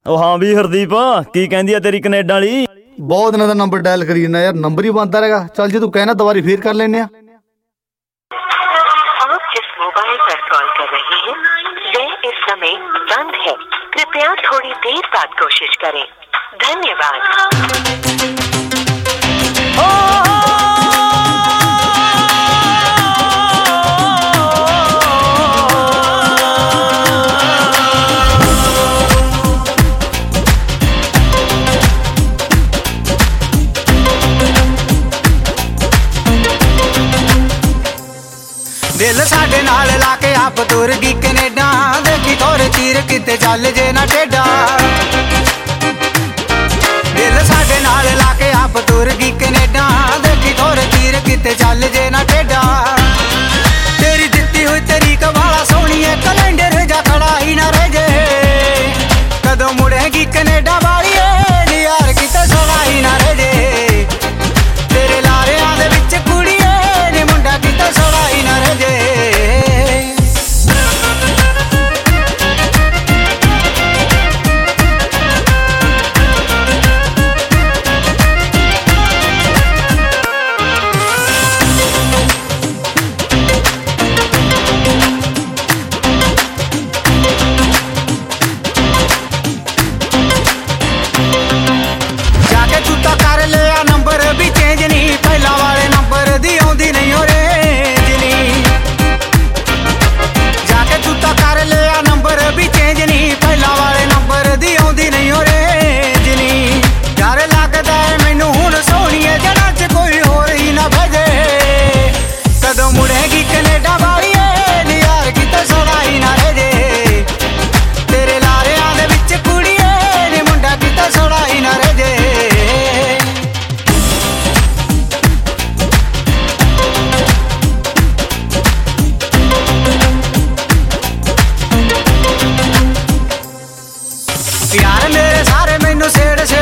ਉਹ ਹਾਂ ਵੀ ਹਰਦੀਪ ਕੀ ਕਹਿੰਦੀ ਆ ਤੇਰੀ ਕੈਨੇਡਾ ਵਾਲੀ। बहुत दिनों का नंबर डायल करी ना यार, नंबर ही बनता रहेगा। चल जो तू कहना दोबारा फिर कर लेने। आप जिस मोबाइल पर कॉल कर रहे हैं वह इस समय बंद है, कृपया थोड़ी देर बाद कोशिश करें। धन्यवाद। दिल साडे नाल लाके आप तुर गई कनेडा, देखी थोड़े चीर किते चल जे ना टेढ़ा। दिल साडे नाल लाके आप तुर गई कनेडा, देखी थोड़े चीर किते चल जे ना टेढ़ा। तेरी दित्ती हुई तरीक वाला सोहनी है, कैलेंडर जा खड़ा ही ना रह जे। कदों मुड़ेगी कनेडा वाली यार किते सोना ही ना रह जे। तेरे लारियां दे विच कुड़िए नी मुंडा किते सोना ही ना रह जे। यार मेरे सारे मैनू सेड़